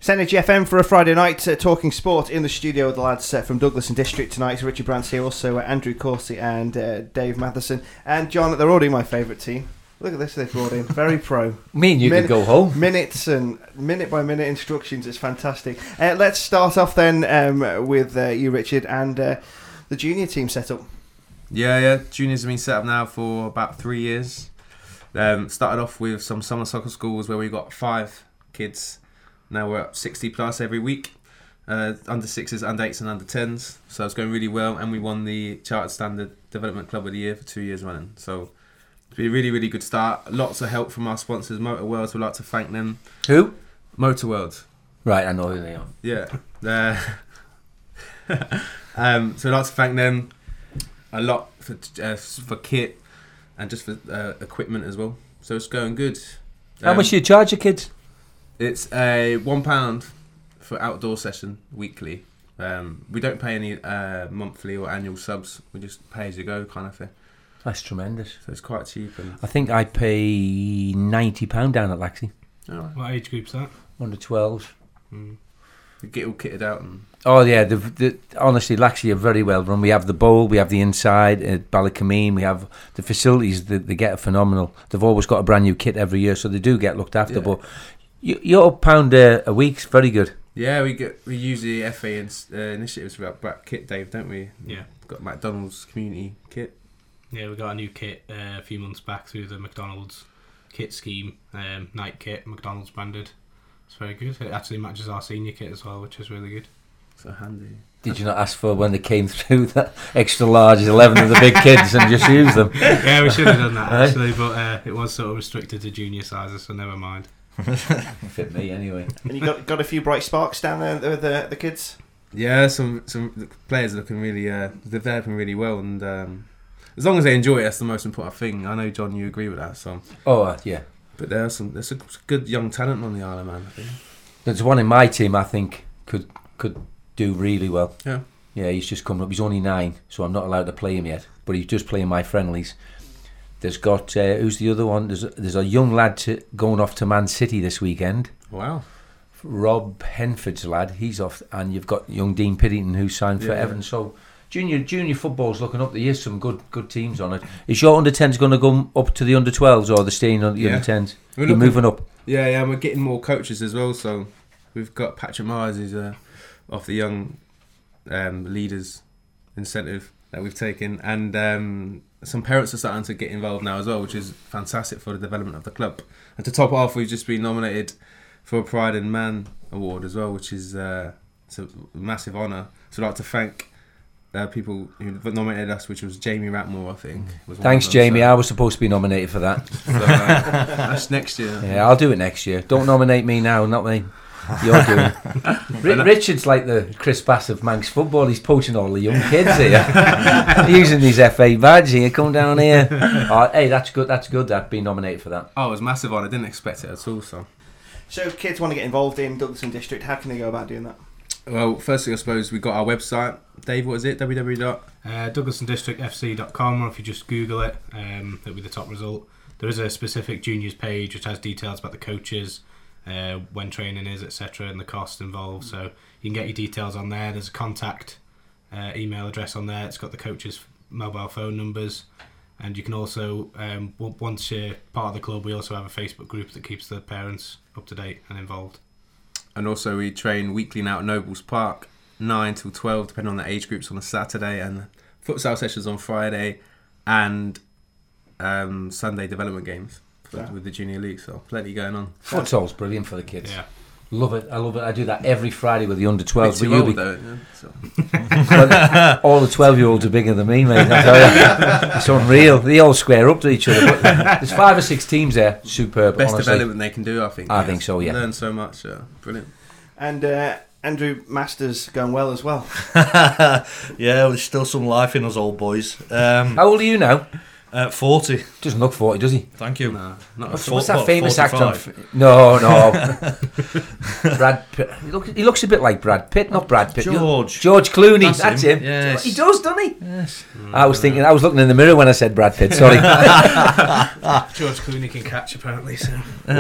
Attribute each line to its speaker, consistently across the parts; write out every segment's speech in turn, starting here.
Speaker 1: Synergy FM for a Friday night, talking sport in the studio with the lads from Douglas and District tonight. So Richard Brand's here, also Andrew Corsi and Dave Matheson. And John, they're already my favourite team. Look at this they've brought in. Very pro.
Speaker 2: Me and you could go home.
Speaker 1: Minutes and minute-by-minute instructions. It's fantastic. Let's start off then with you, Richard, and the junior team set up.
Speaker 3: Yeah. Juniors have been set up now for about 3 years. Started off with some summer soccer schools where we got 5 kids. Now we're up 60 plus every week. Under 6s, under 8s and under 10s. So it's going really well. And we won the Chartered Standard Development Club of the Year for 2 years running. So it's been a really, really good start. Lots of help from our sponsors, Motor World. We'd like to thank them.
Speaker 2: Who?
Speaker 3: Motor World.
Speaker 2: Right, I know who they are.
Speaker 3: Yeah. So I'd like to thank them a lot for kit and just for equipment as well. So it's going good.
Speaker 2: How much do you charge your kids?
Speaker 3: It's a £1 for outdoor session weekly. We don't pay any monthly or annual subs. We just pay as you go kind of thing.
Speaker 2: That's tremendous.
Speaker 3: So it's quite cheap. And
Speaker 2: I think I pay £90 down at Laxey.
Speaker 3: all right.
Speaker 4: What age group's that?
Speaker 2: Under 12s.
Speaker 3: We get all kitted out and
Speaker 2: Oh yeah, honestly, Laxey are very well run. We have the bowl, we have the inside at Ballacameen, we have the facilities. They get phenomenal. They've always got a brand new kit every year, so they do get looked after.
Speaker 3: Yeah.
Speaker 2: But your £1 a week's very good.
Speaker 3: yeah, we use the FA initiatives for that kit, Dave, don't we?
Speaker 4: Yeah.
Speaker 3: Got McDonald's community kit.
Speaker 4: Yeah, we got a new kit a few months back through the McDonald's kit scheme. Night kit, McDonald's branded. It's very good. It actually matches our senior kit as well, which is really good.
Speaker 3: So handy.
Speaker 2: Did you not ask for when they came through that extra large 11 of the big kids and just use them?
Speaker 4: Yeah, we should have done that
Speaker 2: Right.
Speaker 4: actually, but it was sort of restricted to junior sizes, so never mind.
Speaker 2: Fit me anyway.
Speaker 1: And you got a few bright sparks down there with the kids?
Speaker 3: Yeah, some players are looking really developing really well, and as long as they enjoy it, that's the most important thing. I know, John, you agree with that. So,
Speaker 2: Yeah.
Speaker 3: but there's a good young talent on the Isle of Man, I think.
Speaker 2: There's one in my team I think could do really well.
Speaker 3: Yeah.
Speaker 2: Yeah, he's just coming up. He's only 9, so I'm not allowed to play him yet. But he's just playing my friendlies. There's got who's the other one? There's a young lad going off to Man City this weekend.
Speaker 3: Wow.
Speaker 2: Rob Henford's lad. He's off, and you've got young Dean Piddington who's signed for Everton. So junior football's looking up. There is some good teams on it. Is your under 10s going to go up to the under 12s, or the staying on the under 10s? You're moving up.
Speaker 3: Yeah, we're getting more coaches as well. So we've got Patrick Myers, who's off the young leaders incentive that we've taken, and some parents are starting to get involved now as well, which is fantastic for the development of the club. And to top it off, we've just been nominated for a Pride in Man award as well, which is it's a massive honour. So I'd like to thank people who nominated us, which was Jamie Ratmore, I think.
Speaker 2: Thanks, Jamie. I was supposed to be nominated for that.
Speaker 3: So, that's next year.
Speaker 2: Yeah, I'll do it next year. Don't nominate me now, not me. You're doing it. Richard's like the Chris Bass of Manx football. He's poaching all the young kids here. Using these FA badge here. Come down here. Hey, that's good. That's good. That being nominated for that.
Speaker 3: Oh, it was massive honour. I didn't expect it at all. So
Speaker 1: kids want to get involved in Douglas and District. How can they go about doing that?
Speaker 3: Well, firstly, I suppose we got our website. Dave, what is it?
Speaker 4: www.douglasanddistrict.fc.com, or if you just Google it, it'll be the top result. There is a specific juniors page which has details about the coaches, when training is, etc., and the cost involved. So you can get your details on there. There's a contact email address on there. It's got the coaches' mobile phone numbers, and you can also, once you're part of the club, we also have a Facebook group that keeps the parents up to date and involved.
Speaker 3: And also we train weekly now at Nobles Park, 9 till 12, depending on the age groups, on a Saturday, and futsal sessions on Friday, and Sunday development games with the Junior League. So plenty going on.
Speaker 2: Futsal's brilliant for the kids.
Speaker 4: Yeah.
Speaker 2: Love it. I love it. I do that every Friday with the under 12s.
Speaker 3: Bit too old, though, yeah, so.
Speaker 2: All the 12-year-olds are bigger than me, mate. I tell you, it's unreal. They all square up to each other. But there's 5 or 6 teams there. Superb.
Speaker 3: Best
Speaker 2: honestly.
Speaker 3: development they can do, I think.
Speaker 2: I think so. Yeah.
Speaker 3: Learn so much. Brilliant.
Speaker 1: And Andrew Masters going well as well.
Speaker 5: Yeah, there's still some life in us old boys.
Speaker 2: How old are you now?
Speaker 5: 40.
Speaker 2: Doesn't look 40, does he?
Speaker 5: Thank you.
Speaker 4: No, not
Speaker 2: What's that famous actor?
Speaker 5: 45?
Speaker 2: No. Brad Pitt. He looks a bit like Brad Pitt, not Brad Pitt.
Speaker 5: George
Speaker 2: Clooney. That's him.
Speaker 5: Yes.
Speaker 2: He does, doesn't he?
Speaker 5: Yes.
Speaker 2: I was looking in the mirror when I said Brad Pitt. Sorry.
Speaker 4: George Clooney can catch apparently. So.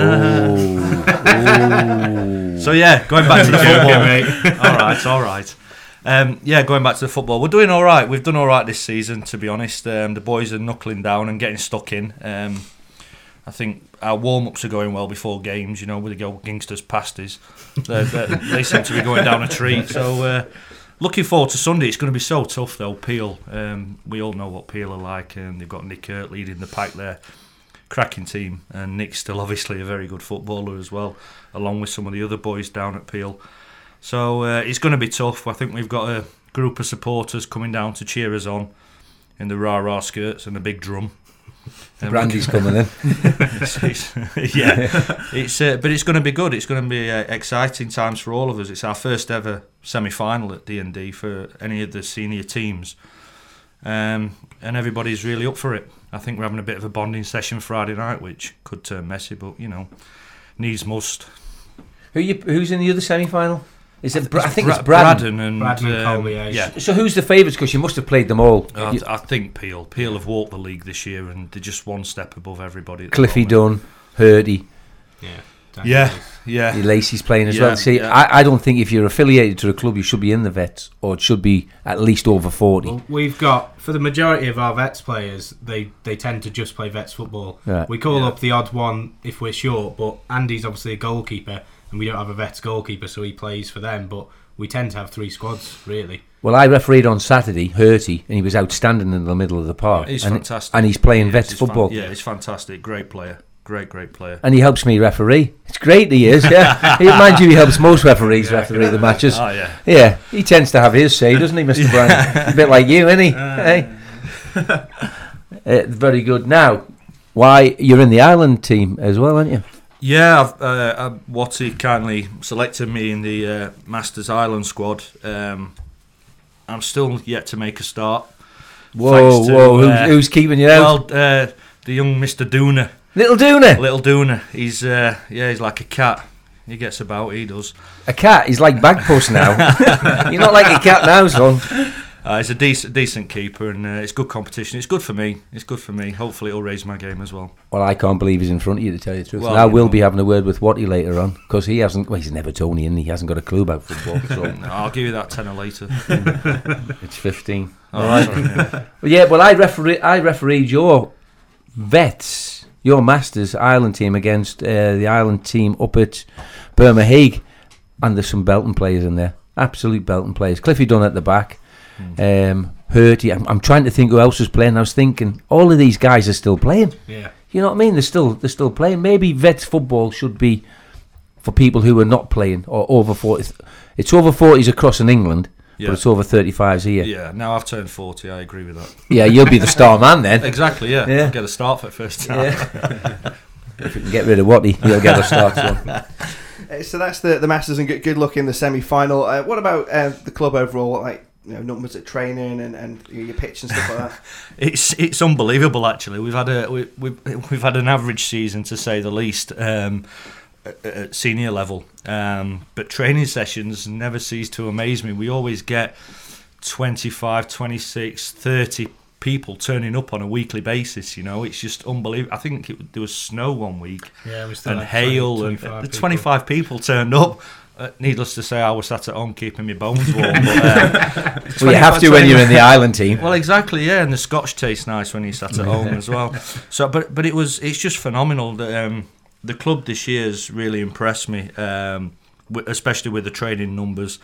Speaker 5: So yeah, going back to the football. All right. Going back to the football, we're doing all right. We've done all right this season, to be honest. The boys are knuckling down and getting stuck in. I think our warm-ups are going well before games. With the old Gangsters pasties, they seem to be going down a treat. So looking forward to Sunday. It's going to be so tough though. Peel, we all know what Peel are like, and they've got Nick Hurt leading the pack there. Cracking team, and Nick's still obviously a very good footballer as well, along with some of the other boys down at Peel. So it's going to be tough. I think we've got a group of supporters coming down to cheer us on in the rah-rah skirts and a big drum.
Speaker 2: Brandy's coming in.
Speaker 5: But it's going to be good. It's going to be exciting times for all of us. It's our first ever semi-final at D&D for any of the senior teams, and everybody's really up for it. I think we're having a bit of a bonding session Friday night, which could turn messy, but needs must.
Speaker 2: Who's in the other semi-final? Is it? I think it's
Speaker 5: Braddon and
Speaker 4: Colby.
Speaker 5: Yeah.
Speaker 2: So who's the favourites? Because you must have played them all.
Speaker 5: I think Peel. Peel have walked the league this year, and they're just one step above everybody. At the
Speaker 2: Cliffy
Speaker 5: moment.
Speaker 2: Dunn, Hurdy.
Speaker 5: Yeah.
Speaker 2: Lacey's playing as well. See, I don't think if you're affiliated to a club, you should be in the vets, or it should be at least over 40.
Speaker 4: Well, we've got, for the majority of our vets players, they tend to just play vets football.
Speaker 2: Right.
Speaker 4: We call up the odd one if we're short, but Andy's obviously a goalkeeper, and we don't have a vets goalkeeper, so he plays for them. But we tend to have 3 squads, really.
Speaker 2: Well, I refereed on Saturday, Hurty, and he was outstanding in the middle of the park.
Speaker 5: He's fantastic.
Speaker 2: And he's playing vets football.
Speaker 5: He's fantastic. Great player. Great player.
Speaker 2: And he helps me referee. It's great he is, yeah. Mind you, he helps most referees referee the matches.
Speaker 5: Oh, yeah.
Speaker 2: Yeah, he tends to have his say, doesn't he, Mr. Brown? A bit like you, isn't he? Hey. Very good. Now, why you're in the Ireland team as well, aren't you?
Speaker 5: Yeah, Watty kindly selected me in the Masters Ireland squad. I'm still yet to make a start.
Speaker 2: Whoa! Who's keeping you out?
Speaker 5: Well, the young Mr. Dooner.
Speaker 2: Little Dooner.
Speaker 5: Little Dooner. He's like a cat. He gets about. He does.
Speaker 2: A cat. He's like Bagpuss now. You're not like a cat now, son.
Speaker 5: He's a decent keeper, and it's good competition. It's good for me. Hopefully it'll raise my game as well.
Speaker 2: Well, I can't believe he's in front of you, to tell you the truth.
Speaker 5: Well,
Speaker 2: and I will be having a word with Watty later on, because he hasn't. Well, he's never Tony, and he hasn't got a clue about football. So
Speaker 5: I'll give you that tenner later.
Speaker 2: It's 15.
Speaker 5: All right.
Speaker 2: Well, I refereed your vets, your Masters Ireland team against the Ireland team up at Birmingham, and there's some belting players in there. Absolute belting players. Cliffy Dunn at the back. Hurty. I'm trying to think who else was playing. I was thinking all of these guys are still playing.
Speaker 4: Yeah.
Speaker 2: You know what I mean? They're still playing. Maybe vets football should be for people who are not playing or over 40. It's over 40s across in England, but it's over 35s here.
Speaker 5: Yeah. Now I've turned 40. I agree with that.
Speaker 2: Yeah, you'll be the star man then.
Speaker 5: Exactly. Yeah. I'll get a start for the first time.
Speaker 2: Yeah. If you can get rid of Watty, you'll get a start.
Speaker 1: So that's the Masters, and good luck in the semi-final. What about the club overall? Like, numbers at training and your pitch and stuff like that.
Speaker 5: It's unbelievable. Actually, we've had an average season, to say the least, at senior level. But training sessions never cease to amaze me. We always get 25, 26, 30 people turning up on a weekly basis. It's just unbelievable. I think there was snow one week,
Speaker 4: we still
Speaker 5: and
Speaker 4: had
Speaker 5: hail, and the 25 people turned up. Needless to say, I was sat at home keeping my bones warm. But,
Speaker 2: well, you have to when you're in the Ireland team.
Speaker 5: Well, exactly, yeah, and the Scotch tastes nice when you sat at home as well. So, but it's just phenomenal. The club this year has really impressed me, especially with the training numbers.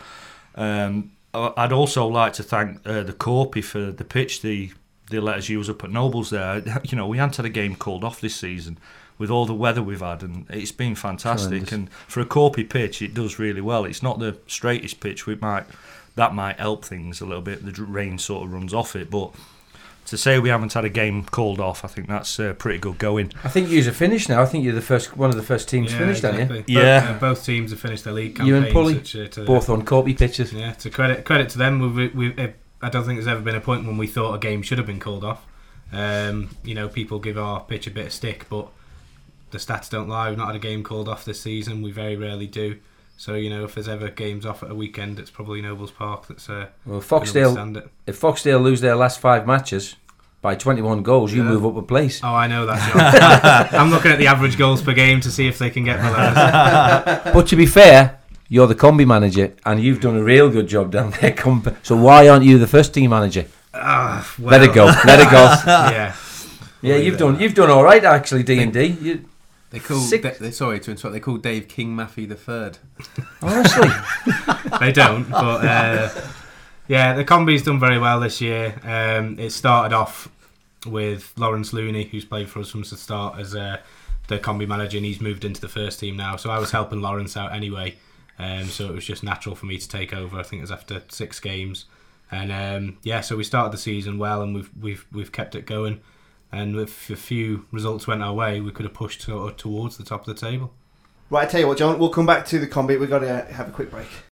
Speaker 5: I'd also like to thank the Corpy for the pitch they let us use up at Nobles there. We hadn't had a game called off this season, with all the weather we've had, and it's been fantastic. And for a Corpy pitch, it does really well. It's not the straightest pitch. That might help things a little bit. The rain sort of runs off it, but to say we haven't had a game called off, I think that's pretty good going.
Speaker 2: I think you're finished now. I think you're one of the first teams finished, aren't you?
Speaker 5: Yeah.
Speaker 4: Both teams have finished their league campaigns.
Speaker 2: You and Pulley, both on Corpy pitches.
Speaker 4: Yeah, to credit to them. I don't think there's ever been a point when we thought a game should have been called off. People give our pitch a bit of stick, but the stats don't lie. We've not had a game called off this season. We very rarely do. So, if there's ever games off at a weekend, it's probably Nobles Park that's
Speaker 2: well, if Foxdale lose their last 5 matches by 21 goals, you move up a place.
Speaker 4: Oh, I know that, John. I'm looking at the average goals per game to see if they can get below us.
Speaker 2: But to be fair, you're the combi manager, and you've done a real good job down there. So why aren't you the first team manager? Let it go. Yeah, you've done all right actually. D&D.
Speaker 3: They call sorry to interrupt. They call Dave King Maffey the third.
Speaker 2: Honestly,
Speaker 4: they don't. But the combi's done very well this year. It started off with Lawrence Looney, who's played for us from the start as the combi manager, and he's moved into the first team now. So I was helping Lawrence out anyway. So it was just natural for me to take over. I think it was after 6 games, and so we started the season well, and we've kept it going. And if a few results went our way, we could have pushed towards the top of the table.
Speaker 1: Right, I tell you what, John, we'll come back to the combi. We've got to have a quick break.